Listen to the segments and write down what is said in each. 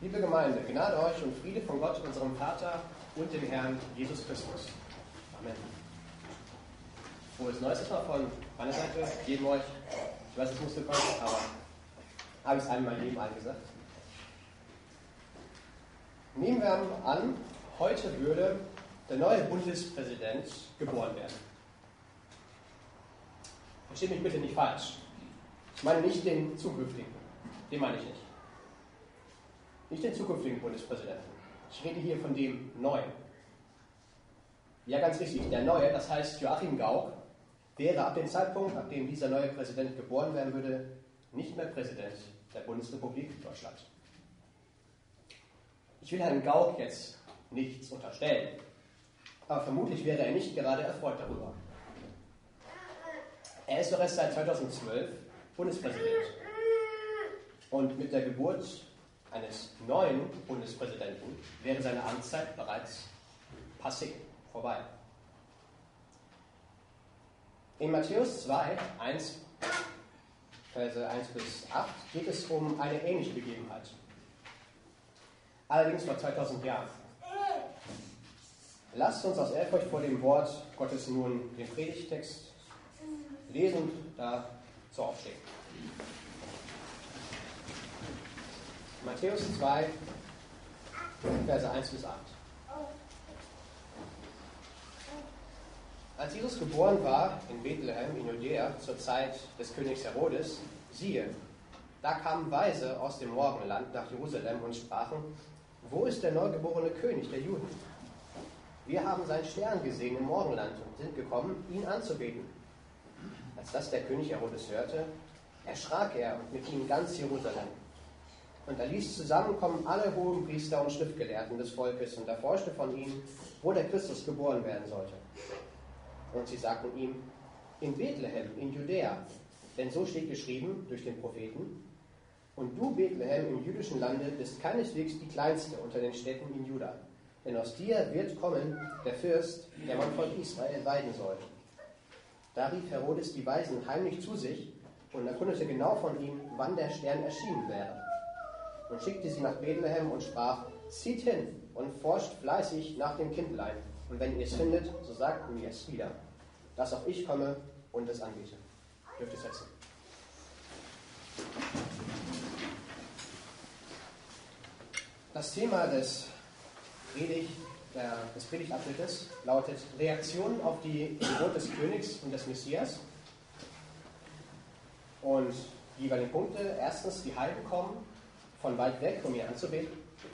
Liebe Gemeinde, Gnade euch und Friede von Gott, unserem Vater und dem Herrn Jesus Christus. Amen. Frohes Neues erstmal von meiner Seite, jedem euch. Ich weiß, es musste kommen, aber habe ich es einmal jedem gesagt. Nehmen wir an, heute würde der neue Bundespräsident geboren werden. Versteht mich bitte nicht falsch. Ich meine nicht den zukünftigen. Den meine ich nicht. Nicht den zukünftigen Bundespräsidenten. Ich rede hier von dem Neuen. Ja, ganz richtig, der Neue, das heißt Joachim Gauck, wäre ab dem Zeitpunkt, ab dem dieser neue Präsident geboren werden würde, nicht mehr Präsident der Bundesrepublik Deutschland. Ich will Herrn Gauck jetzt nichts unterstellen, aber vermutlich wäre er nicht gerade erfreut darüber. Er ist doch erst seit 2012 Bundespräsident. Und mit der Geburt eines neuen Bundespräsidenten wäre seine Amtszeit bereits passé, vorbei. In Matthäus 2, Verse 1 bis 8 geht es um eine ähnliche Begebenheit. Allerdings vor 2000 Jahren. Lasst uns aus Ehrfurcht vor dem Wort Gottes nun den Predigttext lesen und dazu aufstehen. Matthäus 2, Verse 1 bis 8. Als Jesus geboren war in Bethlehem in Judäa zur Zeit des Königs Herodes, siehe, da kamen Weise aus dem Morgenland nach Jerusalem und sprachen, wo ist der neugeborene König der Juden? Wir haben seinen Stern gesehen im Morgenland und sind gekommen, ihn anzubeten. Als das der König Herodes hörte, erschrak er und mit ihm ganz Jerusalem. Und er ließ zusammenkommen alle Hohenpriester und Schriftgelehrten des Volkes und erforschte von ihnen, wo der Christus geboren werden sollte. Und sie sagten ihm, in Bethlehem, in Judäa, denn so steht geschrieben durch den Propheten, und du, Bethlehem, im jüdischen Lande, bist keineswegs die kleinste unter den Städten in Juda, denn aus dir wird kommen der Fürst, der mein Volk Israel weiden soll. Da rief Herodes die Weisen heimlich zu sich und erkundete genau von ihm, wann der Stern erschienen wäre. Und schickte sie nach Bethlehem und sprach, zieht hin und forscht fleißig nach dem Kindlein. Und wenn ihr es findet, so sagt mir es wieder, dass auch ich komme und es anbete. Dürft ihr setzen. Das Thema des Predigtabschnittes lautet Reaktionen auf die Geburt des Königs und des Messias. Und die jeweiligen Punkte. Erstens, die Heiden kommen von weit weg, um ihn anzubeten.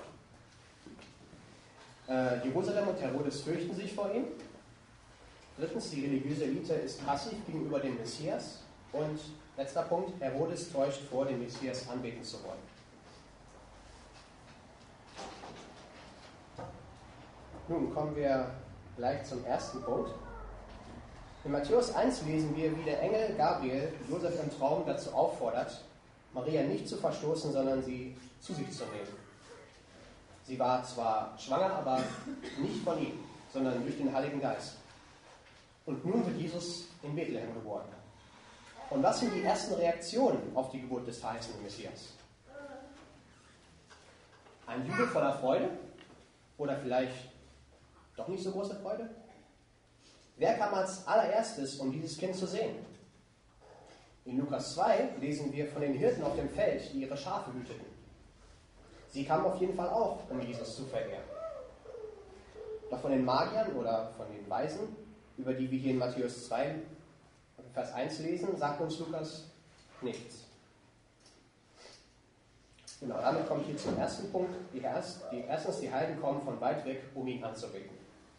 Jerusalem und Herodes fürchten sich vor ihm. Drittens, die religiöse Elite ist passiv gegenüber dem Messias. Und letzter Punkt, Herodes täuscht vor, den Messias anbeten zu wollen. Nun kommen wir gleich zum ersten Punkt. In Matthäus 1 lesen wir, wie der Engel Gabriel Josef im Traum dazu auffordert, Maria nicht zu verstoßen, sondern sie zu sich zu nehmen. Sie war zwar schwanger, aber nicht von ihm, sondern durch den Heiligen Geist. Und nun wird Jesus in Bethlehem geboren. Und was sind die ersten Reaktionen auf die Geburt des verheißenen Messias? Ein Jubel voller Freude? Oder vielleicht doch nicht so große Freude? Wer kam als allererstes, um dieses Kind zu sehen? In Lukas 2 lesen wir von den Hirten auf dem Feld, die ihre Schafe hüteten. Sie kamen auf jeden Fall auch, um Jesus zu verehren. Doch von den Magiern oder von den Weisen, über die wir hier in Matthäus 2, Vers 1 lesen, sagt uns Lukas nichts. Genau, damit komme ich hier zum ersten Punkt. Erstens, die Heiden kommen von weit weg, um ihn anzubeten.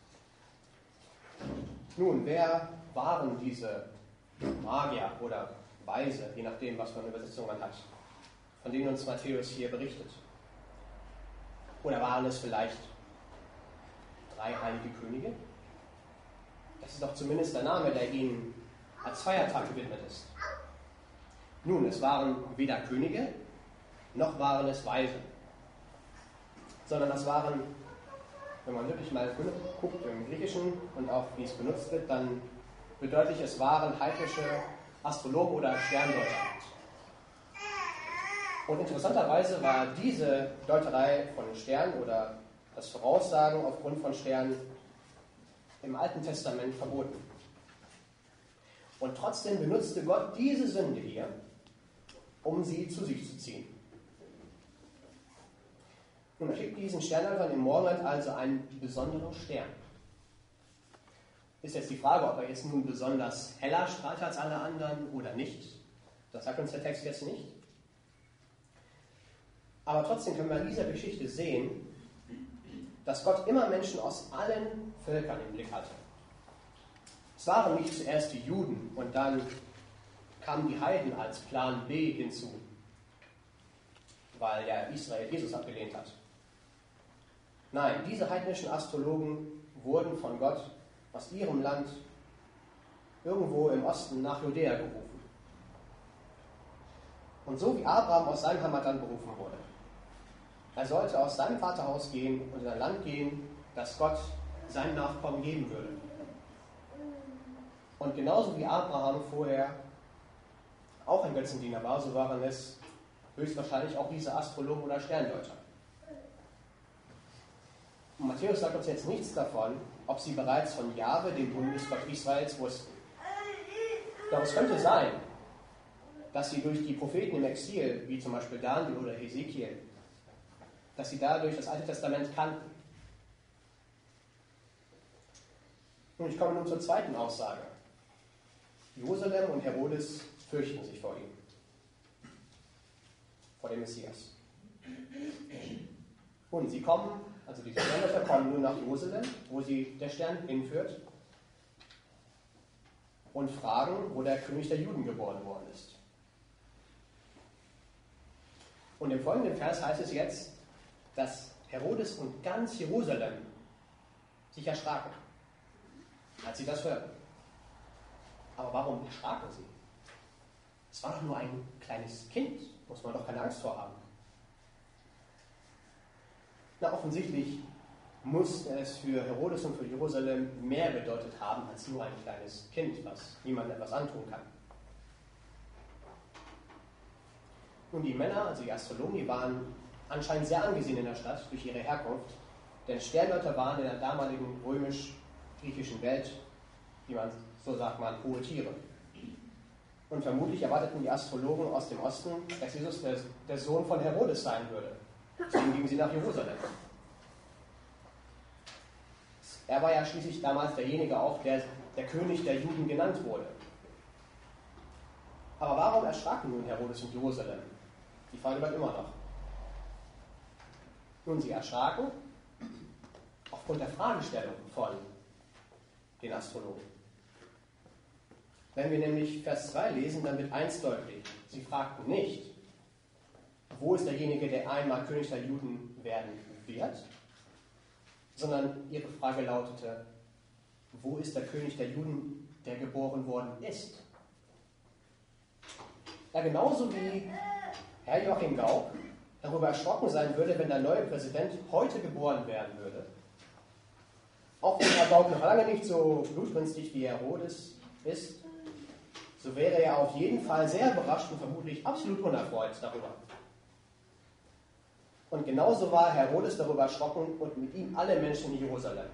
Nun, wer waren diese Magier oder Weise, je nachdem, was für eine Übersetzung man hat, von denen uns Matthäus hier berichtet? Oder waren es vielleicht 3 heilige Könige? Das ist doch zumindest der Name, der ihnen als Feiertag gewidmet ist. Nun, es waren weder Könige, noch waren es Weise. Sondern das waren, wenn man wirklich mal guckt im Griechischen und auch wie es benutzt wird, dann bedeutet es waren heidnische Astrologen oder Sterndeuter. Und interessanterweise war diese Deuterei von Sternen oder das Voraussagen aufgrund von Sternen im Alten Testament verboten. Und trotzdem benutzte Gott diese Sünde hier, um sie zu sich zu ziehen. Nun, er schickt diesen Sternhaltern im Morgenland also einen besonderen Stern. Ist jetzt die Frage, ob er jetzt nun besonders heller strahlt als alle anderen oder nicht. Das sagt uns der Text jetzt nicht. Aber trotzdem können wir in dieser Geschichte sehen, dass Gott immer Menschen aus allen Völkern im Blick hatte. Es waren nicht zuerst die Juden und dann kamen die Heiden als Plan B hinzu, weil ja Israel Jesus abgelehnt hat. Nein, diese heidnischen Astrologen wurden von Gott aus ihrem Land irgendwo im Osten nach Judäa berufen. Und so wie Abraham aus seinem Heimatland berufen wurde. Er sollte aus seinem Vaterhaus gehen und in ein Land gehen, das Gott seinen Nachkommen geben würde. Und genauso wie Abraham vorher auch ein Götzendiener war, so waren es höchstwahrscheinlich auch diese Astrologen oder Sterndeuter. Und Matthäus sagt uns jetzt nichts davon, ob sie bereits von Jahwe, dem Bundesgott Israels, wussten. Doch es könnte sein, dass sie durch die Propheten im Exil, wie zum Beispiel Daniel oder Hesekiel, dass sie dadurch das Alte Testament kannten. Und ich komme nun zur zweiten Aussage. Jerusalem und Herodes fürchten sich vor ihm, vor dem Messias. Und sie kommen, also die Sternwärter kommen nun nach Jerusalem, wo sie der Stern hinführt, und fragen, wo der König der Juden geboren worden ist. Und im folgenden Vers heißt es jetzt, dass Herodes und ganz Jerusalem sich erschraken, als sie das hörten. Aber warum erschraken sie? Es war doch nur ein kleines Kind, muss man doch keine Angst vor haben. Na, offensichtlich musste es für Herodes und für Jerusalem mehr bedeutet haben als nur ein kleines Kind, was niemandem etwas antun kann. Nun, die Männer, also die Astrologen, die waren anscheinend sehr angesehen in der Stadt durch ihre Herkunft, denn Sterndeuter waren in der damaligen römisch-griechischen Welt, wie man so sagt, man hohe Tiere. Und vermutlich erwarteten die Astrologen aus dem Osten, dass Jesus der Sohn von Herodes sein würde. Deswegen gingen sie nach Jerusalem. Er war ja schließlich damals derjenige auch, der König der Juden genannt wurde. Aber warum erschraken nun Herodes und Jerusalem? Die Frage bleibt immer noch. Nun, sie erschraken aufgrund der Fragestellung von den Astrologen. Wenn wir nämlich Vers 2 lesen, dann wird eins deutlich. Sie fragten nicht, wo ist derjenige, der einmal König der Juden werden wird, sondern ihre Frage lautete, wo ist der König der Juden, der geboren worden ist? Ja, genauso wie Herr Joachim Gauck darüber erschrocken sein würde, wenn der neue Präsident heute geboren werden würde, auch wenn Herr Gauck noch lange nicht so blutrünstig wie Herodes ist, so wäre er auf jeden Fall sehr überrascht und vermutlich absolut unerfreut darüber. Und genauso war Herodes darüber erschrocken und mit ihm alle Menschen in Jerusalem,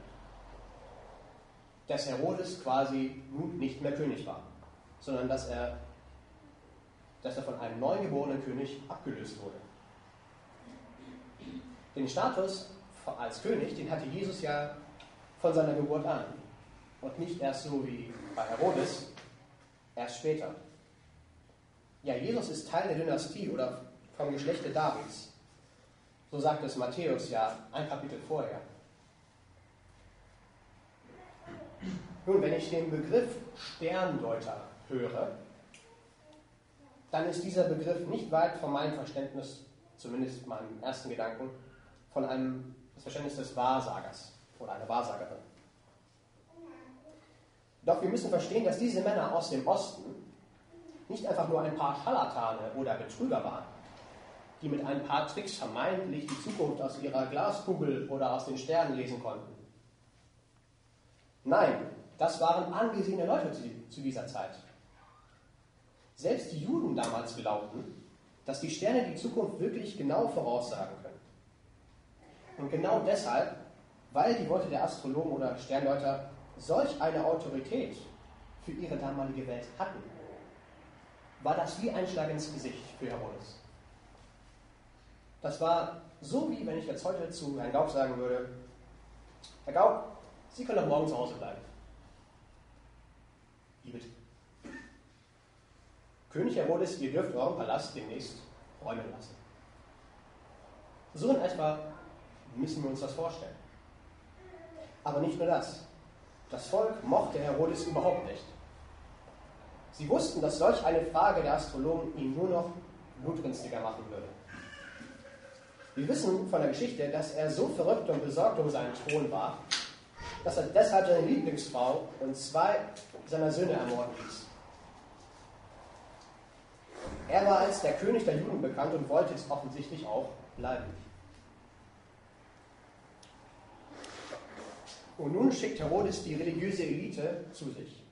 dass Herodes quasi nun nicht mehr König war, sondern dass er von einem neugeborenen König abgelöst wurde. Den Status als König, den hatte Jesus ja von seiner Geburt an. Und nicht erst so wie bei Herodes, erst später. Ja, Jesus ist Teil der Dynastie oder vom Geschlechte Davids. So sagt es Matthäus ja ein Kapitel vorher. Nun, wenn ich den Begriff Sterndeuter höre, dann ist dieser Begriff nicht weit von meinem Verständnis, zumindest meinem ersten Gedanken, von das Verständnis des Wahrsagers oder einer Wahrsagerin. Doch wir müssen verstehen, dass diese Männer aus dem Osten nicht einfach nur ein paar Scharlatane oder Betrüger waren, die mit ein paar Tricks vermeintlich die Zukunft aus ihrer Glaskugel oder aus den Sternen lesen konnten. Nein, das waren angesehene Leute zu dieser Zeit. Selbst die Juden damals glaubten, dass die Sterne die Zukunft wirklich genau voraussagen können. Und genau deshalb, weil die Worte der Astrologen oder Sterndeuter solch eine Autorität für ihre damalige Welt hatten, war das wie ein Schlag ins Gesicht für Herodes. Das war so, wie wenn ich jetzt heute zu Herrn Gaub sagen würde: Herr Gaub, Sie können doch morgen zu Hause bleiben. Wie bitte? König Herodes, ihr dürft euren Palast demnächst räumen lassen. So in etwa müssen wir uns das vorstellen. Aber nicht nur das. Das Volk mochte Herodes überhaupt nicht. Sie wussten, dass solch eine Frage der Astrologen ihn nur noch blutrünstiger machen würde. Wir wissen von der Geschichte, dass er so verrückt und besorgt um seinen Thron war, dass er deshalb seine Lieblingsfrau und 2 seiner Söhne ermorden ließ. Er war als der König der Juden bekannt und wollte es offensichtlich auch bleiben. Und nun schickt Herodes die religiöse Elite zu sich.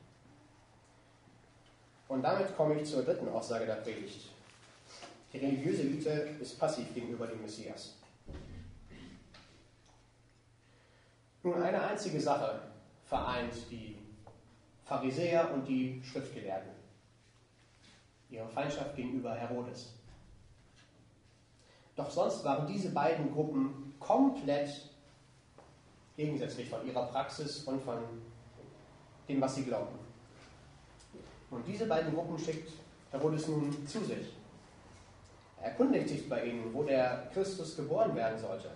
Und damit komme ich zur dritten Aussage der Predigt. Die religiöse Elite ist passiv gegenüber dem Messias. Nun, eine einzige Sache vereint die Pharisäer und die Schriftgelehrten: ihre Feindschaft gegenüber Herodes. Doch sonst waren diese beiden Gruppen komplett gegensätzlich von ihrer Praxis und von dem, was sie glaubten. Und diese beiden Gruppen schickt Herodes nun zu sich. Er erkundigt sich bei ihnen, wo der Christus geboren werden sollte.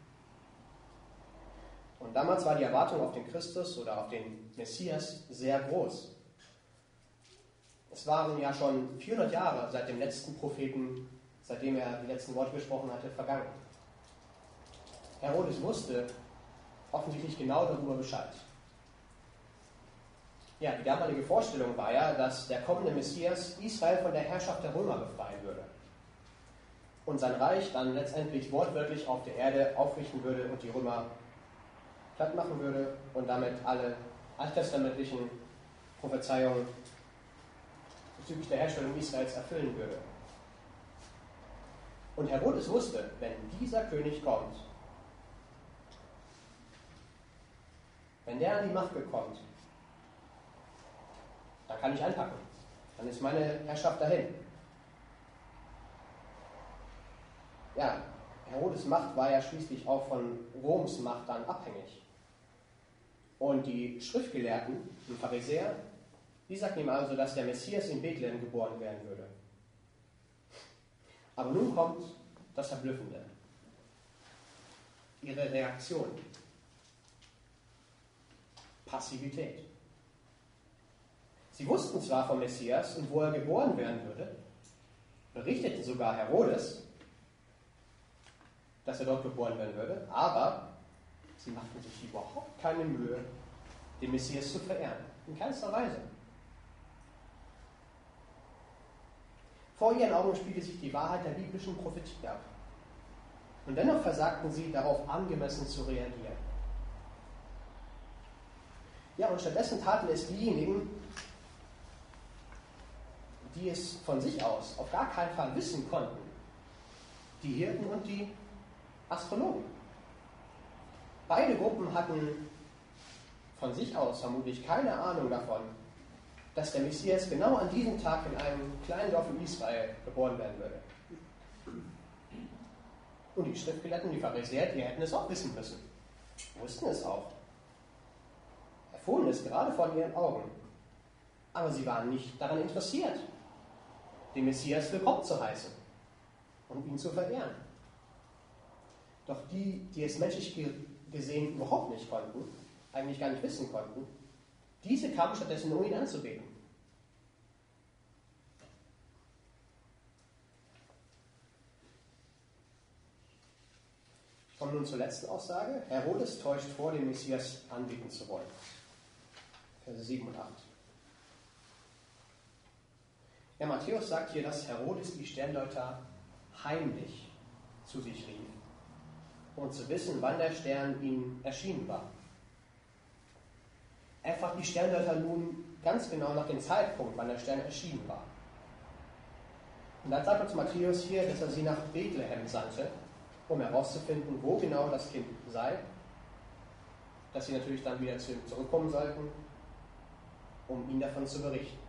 Und damals war die Erwartung auf den Christus oder auf den Messias sehr groß. Es waren ja schon 400 Jahre seit dem letzten Propheten, seitdem er die letzten Worte gesprochen hatte, vergangen. Herodes wusste offensichtlich genau darüber Bescheid. Ja, die damalige Vorstellung war ja, dass der kommende Messias Israel von der Herrschaft der Römer befreien würde und sein Reich dann letztendlich wortwörtlich auf der Erde aufrichten würde und die Römer platt machen würde und damit alle alttestamentlichen Prophezeiungen bezüglich der Herstellung Israels erfüllen würde. Und Herodes wusste, wenn dieser König kommt, wenn der an die Macht kommt, dann kann ich einpacken. Dann ist meine Herrschaft dahin. Ja, Herodes' Macht war ja schließlich auch von Roms Macht dann abhängig. Und die Schriftgelehrten, die Pharisäer, die sagten ihm also, dass der Messias in Bethlehem geboren werden würde. Aber nun kommt das Verblüffende. Ihre Reaktion. Passivität. Sie wussten zwar vom Messias und wo er geboren werden würde, berichteten sogar Herodes, dass er dort geboren werden würde, aber sie machten sich überhaupt keine Mühe, den Messias zu verehren. In keinster Weise. Vor ihren Augen spielte sich die Wahrheit der biblischen Prophetie ab. Und dennoch versagten sie, darauf angemessen zu reagieren. Ja, und stattdessen taten es diejenigen, die es von sich aus auf gar keinen Fall wissen konnten. Die Hirten und die Astrologen. Beide Gruppen hatten von sich aus vermutlich keine Ahnung davon, dass der Messias genau an diesem Tag in einem kleinen Dorf in Israel geboren werden würde. Und die Schriftgelehrten, die Pharisäer, die hätten es auch wissen müssen. Wussten es auch. Erfuhren es gerade vor ihren Augen. Aber sie waren nicht daran interessiert, den Messias willkommen zu heißen und ihn zu verehren. Doch die, die es menschlich gesehen überhaupt nicht konnten, eigentlich gar nicht wissen konnten, diese kamen stattdessen, um ihn anzubeten. Ich komme nun zur letzten Aussage. Herodes täuscht vor, den Messias anbeten zu wollen. Verse 7 und 8. Ja, Matthäus sagt hier, dass Herodes die Sterndeuter heimlich zu sich rief, um zu wissen, wann der Stern ihm erschienen war. Er fragt die Sterndeuter nun ganz genau nach dem Zeitpunkt, wann der Stern erschienen war. Und dann sagt uns Matthäus hier, dass er sie nach Bethlehem sandte, um herauszufinden, wo genau das Kind sei, dass sie natürlich dann wieder zu ihm zurückkommen sollten, um ihn davon zu berichten.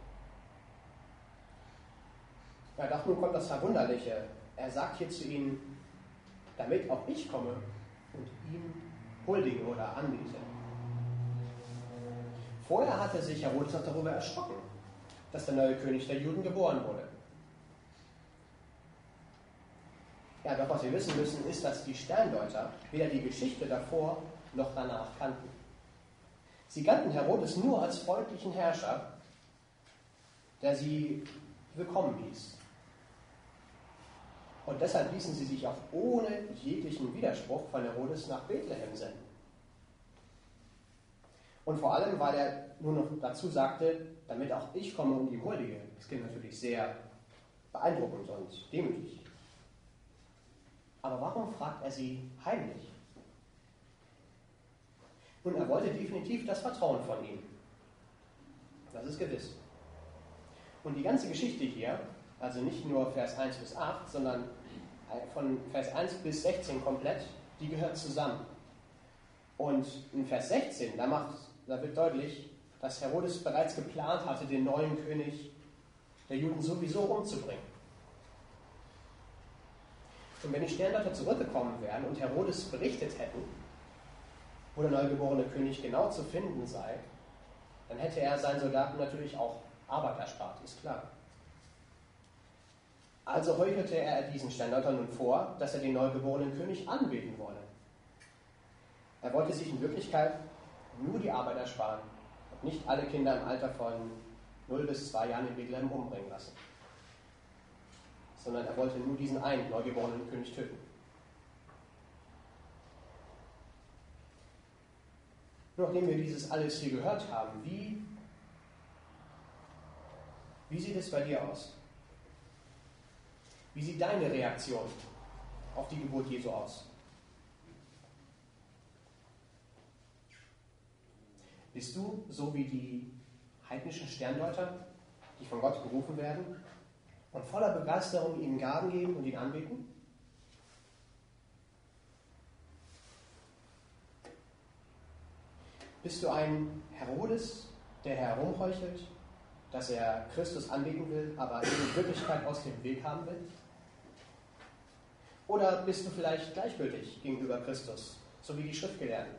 Ja, doch nun kommt das Verwunderliche. Er sagt hier zu ihnen, damit auch ich komme und ihm huldige oder anbiete. Vorher hatte sich Herodes noch darüber erschrocken, dass der neue König der Juden geboren wurde. Ja, doch was wir wissen müssen, ist, dass die Sterndeuter weder die Geschichte davor noch danach kannten. Sie kannten Herodes nur als freundlichen Herrscher, der sie willkommen hieß. Und deshalb ließen sie sich auch ohne jeglichen Widerspruch von Herodes nach Bethlehem senden. Und vor allem, weil er nur noch dazu sagte, damit auch ich komme und ihm huldige. Das klingt natürlich sehr beeindruckend und demütig. Aber warum fragt er sie heimlich? Nun, er wollte definitiv das Vertrauen von ihm. Das ist gewiss. Und die ganze Geschichte hier, also nicht nur Vers 1 bis 8, sondern von Vers 1 bis 16 komplett, die gehört zusammen. Und in Vers 16, da wird deutlich, dass Herodes bereits geplant hatte, den neuen König der Juden sowieso umzubringen. Und wenn die Sterndeuter zurückgekommen wären und Herodes berichtet hätten, wo der neugeborene König genau zu finden sei, dann hätte er seinen Soldaten natürlich auch Arbeit erspart, ist klar. Also heuchelte er diesen Sterndeutern nun vor, dass er den neugeborenen König anbeten wolle. Er wollte sich in Wirklichkeit nur die Arbeit ersparen und nicht alle Kinder im Alter von 0 bis 2 Jahren in Bethlehem umbringen lassen, sondern er wollte nur diesen einen neugeborenen König töten. Nachdem wir dieses alles hier gehört haben, wie sieht es bei dir aus? Wie sieht deine Reaktion auf die Geburt Jesu aus? Bist du so wie die heidnischen Sterndeuter, die von Gott gerufen werden und voller Begeisterung ihm Gaben geben und ihn anbeten? Bist du ein Herodes, der herumheuchelt, dass er Christus anbeten will, aber in Wirklichkeit aus dem Weg haben will? Oder bist du vielleicht gleichgültig gegenüber Christus, so wie die Schriftgelehrten?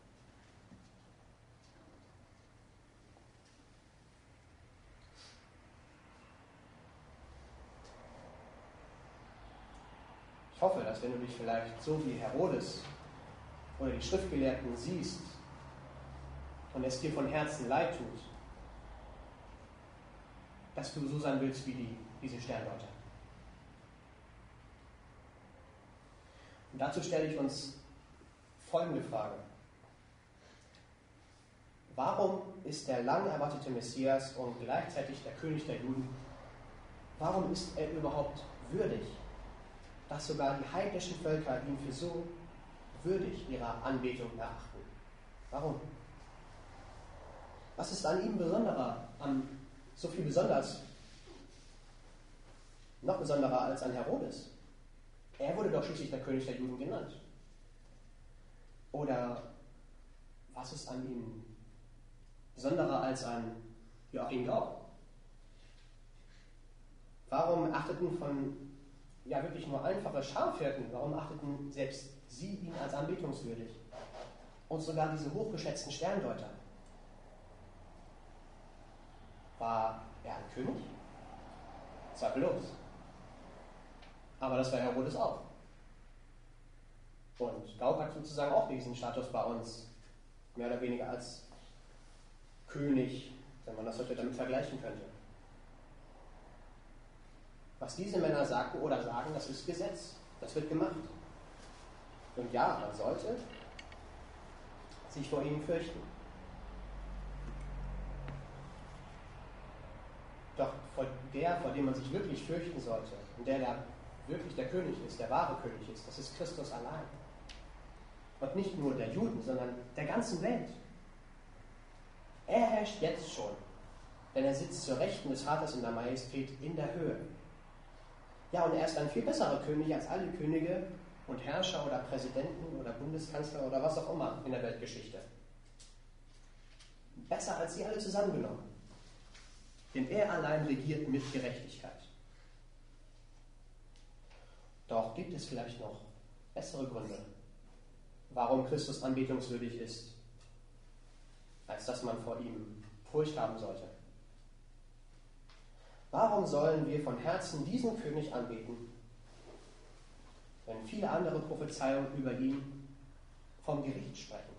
Ich hoffe, dass wenn du dich vielleicht so wie Herodes oder die Schriftgelehrten siehst und es dir von Herzen leid tut, dass du so sein willst wie diese Sterndeuter. Und dazu stelle ich uns folgende Frage. Warum ist der lang erwartete Messias und gleichzeitig der König der Juden, warum ist er überhaupt würdig, dass sogar die heidnischen Völker ihn für so würdig ihrer Anbetung erachten? Warum? Was ist an ihm so viel besonders, noch besonderer als an Herodes? Er wurde doch schließlich der König der Juden genannt. Oder was ist an ihm besonderer als an Joachim Gauck? Warum achteten wirklich nur einfache Schafhirten, warum achteten selbst sie ihn als anbetungswürdig? Und sogar diese hochgeschätzten Sterndeuter. War er ein König? Zweifellos. Aber das war Herodes auch. Und Gauck hat sozusagen auch diesen Status bei uns mehr oder weniger als König, wenn man das heute damit vergleichen könnte. Was diese Männer sagten oder sagen, das ist Gesetz. Das wird gemacht. Und ja, man sollte sich vor ihnen fürchten. Doch vor dem man sich wirklich fürchten sollte und der wirklich der König ist, der wahre König ist, das ist Christus allein. Und nicht nur der Juden, sondern der ganzen Welt. Er herrscht jetzt schon, denn er sitzt zur Rechten des Vaters in der Majestät in der Höhe. Ja, und er ist ein viel besserer König als alle Könige und Herrscher oder Präsidenten oder Bundeskanzler oder was auch immer in der Weltgeschichte. Besser als sie alle zusammengenommen. Denn er allein regiert mit Gerechtigkeit. Doch gibt es vielleicht noch bessere Gründe, warum Christus anbetungswürdig ist, als dass man vor ihm Furcht haben sollte. Warum sollen wir von Herzen diesen König anbeten, wenn viele andere Prophezeiungen über ihn vom Gericht sprechen?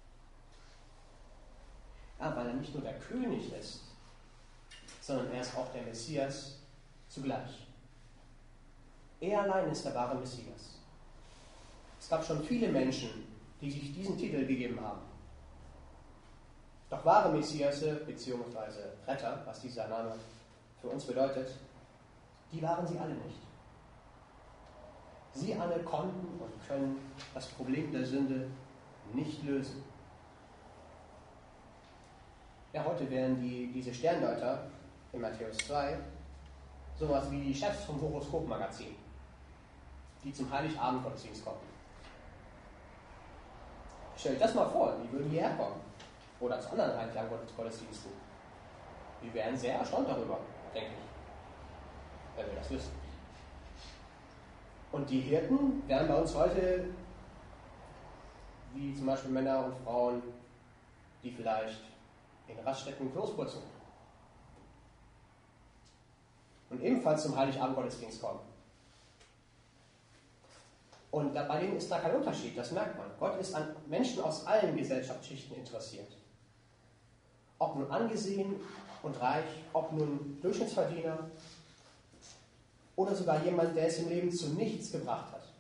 Ja, weil er nicht nur der König ist, sondern er ist auch der Messias zugleich. Er allein ist der wahre Messias. Es gab schon viele Menschen, die sich diesen Titel gegeben haben. Doch wahre Messiasse bzw. Retter, was dieser Name für uns bedeutet, die waren sie alle nicht. Sie alle konnten und können das Problem der Sünde nicht lösen. Ja, heute wären diese Sterndeuter in Matthäus 2 sowas wie die Chefs vom Horoskop-Magazin, die zum Heiligabend-Gottesdienst kommen. Stellt das mal vor, die würden hierher kommen. Oder zu anderen Heiligabend-Gottesdiensten. Wir wären sehr erstaunt darüber, denke ich, wenn wir das wüssten. Und die Hirten wären bei uns heute wie zum Beispiel Männer und Frauen, die vielleicht in Raststätten Klos putzen. Und ebenfalls zum Heiligabend-Gottesdienst kommen. Und bei denen ist da kein Unterschied, das merkt man. Gott ist an Menschen aus allen Gesellschaftsschichten interessiert. Ob nun angesehen und reich, ob nun Durchschnittsverdiener oder sogar jemand, der es im Leben zu nichts gebracht hat.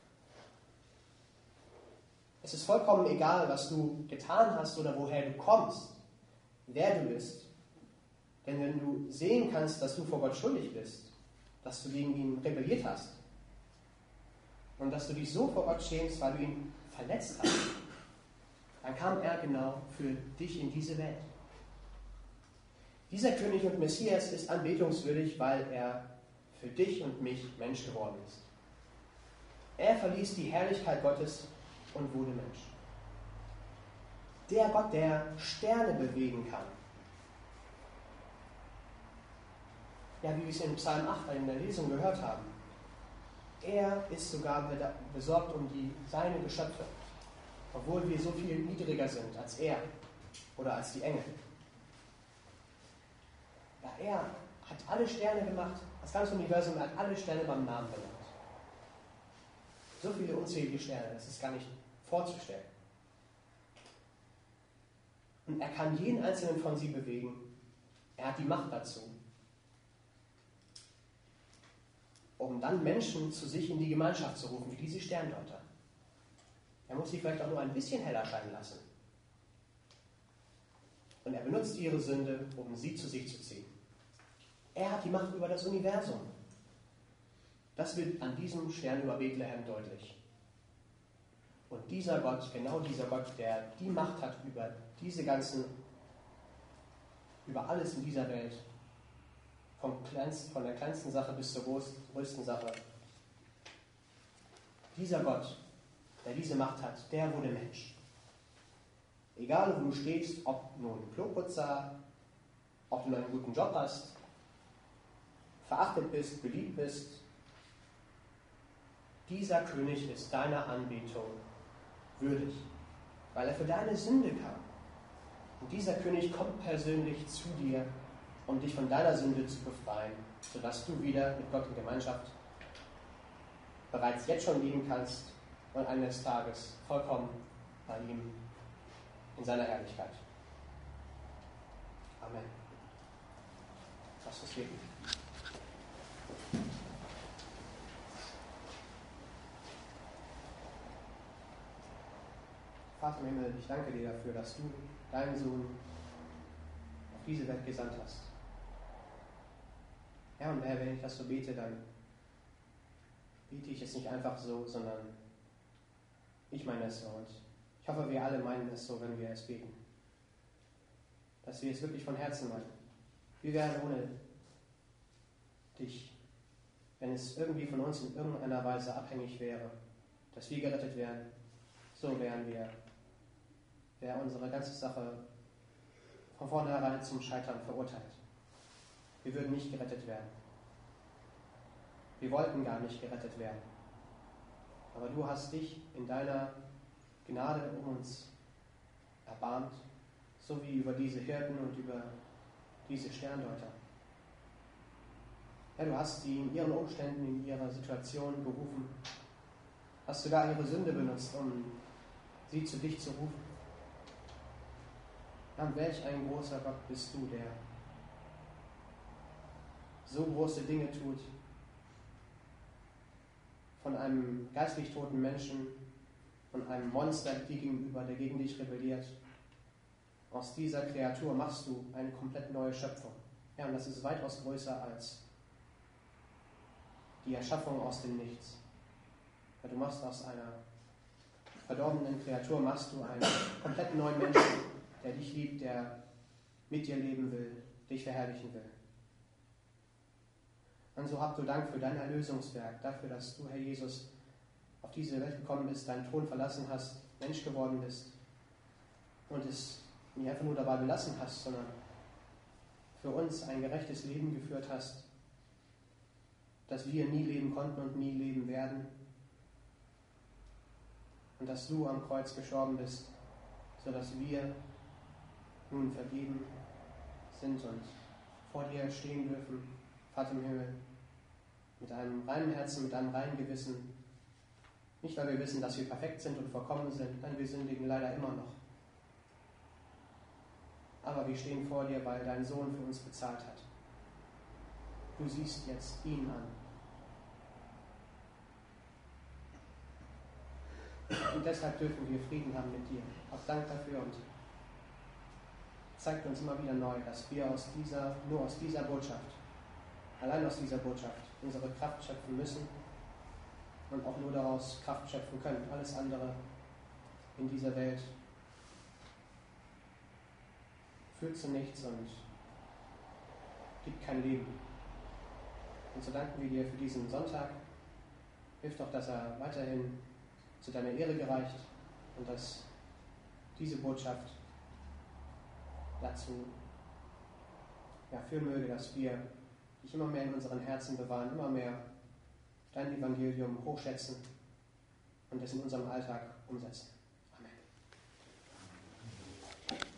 Es ist vollkommen egal, was du getan hast oder woher du kommst, wer du bist. Denn wenn du sehen kannst, dass du vor Gott schuldig bist, dass du gegen ihn rebelliert hast und dass du dich so vor Gott schämst, weil du ihn verletzt hast, dann kam er genau für dich in diese Welt. Dieser König und Messias ist anbetungswürdig, weil er für dich und mich Mensch geworden ist. Er verließ die Herrlichkeit Gottes und wurde Mensch. Der Gott, der Sterne bewegen kann. Ja, wie wir es in Psalm 8 in der Lesung gehört haben. Er ist sogar besorgt um seine Geschöpfe, obwohl wir so viel niedriger sind als er oder als die Engel. Ja, er hat alle Sterne gemacht, das ganze Universum hat alle Sterne beim Namen benannt. So viele unzählige Sterne, das ist gar nicht vorzustellen. Und er kann jeden einzelnen von sie bewegen. Er hat die Macht dazu. Um dann Menschen zu sich in die Gemeinschaft zu rufen, wie diese Sterndeuter. Er muss sie vielleicht auch nur ein bisschen heller scheinen lassen. Und er benutzt ihre Sünde, um sie zu sich zu ziehen. Er hat die Macht über das Universum. Das wird an diesem Stern über Bethlehem deutlich. Und dieser Gott, genau dieser Gott, der die Macht hat über über alles in dieser Welt, von der kleinsten Sache bis zur größten Sache. Dieser Gott, der diese Macht hat, der wurde Mensch. Egal wo du stehst, ob nun Kloputzer, ob du einen guten Job hast, verachtet bist, beliebt bist, dieser König ist deiner Anbetung würdig, weil er für deine Sünde kam. Und dieser König kommt persönlich zu dir, um dich von deiner Sünde zu befreien, sodass du wieder mit Gott in Gemeinschaft bereits jetzt schon leben kannst und eines Tages vollkommen bei ihm in seiner Herrlichkeit. Amen. Lass uns beten. Vater im Himmel, ich danke dir dafür, dass du deinen Sohn auf diese Welt gesandt hast. Herr und Herr, wenn ich das so bete, dann bete ich es nicht einfach so, sondern ich meine es so. Und ich hoffe, wir alle meinen es so, wenn wir es beten. Dass wir es wirklich von Herzen meinen. Wir wären ohne dich wenn es irgendwie von uns in irgendeiner Weise abhängig wäre, dass wir gerettet werden, so wäre unsere ganze Sache von vornherein zum Scheitern verurteilt. Wir würden nicht gerettet werden. Wir wollten gar nicht gerettet werden. Aber du hast dich in deiner Gnade um uns erbarmt, so wie über diese Hirten und über diese Sterndeuter. Ja, du hast sie in ihren Umständen, in ihrer Situation berufen, hast sogar ihre Sünde benutzt, um sie zu dich zu rufen. Ja, welch ein großer Gott bist du, der so große Dinge tut, von einem geistlich toten Menschen, von einem Monster dir gegenüber, der gegen dich rebelliert. Aus dieser Kreatur machst du eine komplett neue Schöpfung. Ja, und das ist weitaus größer als die Erschaffung aus dem Nichts. Ja, du machst aus einer verdorbenen Kreatur, machst du einen komplett neuen Menschen, der dich liebt, der mit dir leben will, dich verherrlichen will. Und so habt du Dank für dein Erlösungswerk, dafür, dass du, Herr Jesus, auf diese Welt gekommen bist, deinen Thron verlassen hast, Mensch geworden bist und es nicht einfach nur dabei belassen hast, sondern für uns ein gerechtes Leben geführt hast, das wir nie leben konnten und nie leben werden. Und dass du am Kreuz gestorben bist, sodass wir nun vergeben sind und vor dir stehen dürfen, Vater im Himmel, mit einem reinen Herzen, mit einem reinen Gewissen. Nicht, weil wir wissen, dass wir perfekt sind und vollkommen sind, nein, wir sündigen leider immer noch. Aber wir stehen vor dir, weil dein Sohn für uns bezahlt hat. Du siehst jetzt ihn an. Und deshalb dürfen wir Frieden haben mit dir. Auch Dank dafür und zeigt uns immer wieder neu, dass wir nur aus dieser Botschaft, allein aus dieser Botschaft, unsere Kraft schöpfen müssen und auch nur daraus Kraft schöpfen können. Alles andere in dieser Welt führt zu nichts und gibt kein Leben. Und so danken wir dir für diesen Sonntag. Hilf doch, dass er weiterhin zu deiner Ehre gereicht und dass diese Botschaft dazu führen möge, dass wir dich immer mehr in unseren Herzen bewahren, immer mehr dein Evangelium hochschätzen und es in unserem Alltag umsetzen.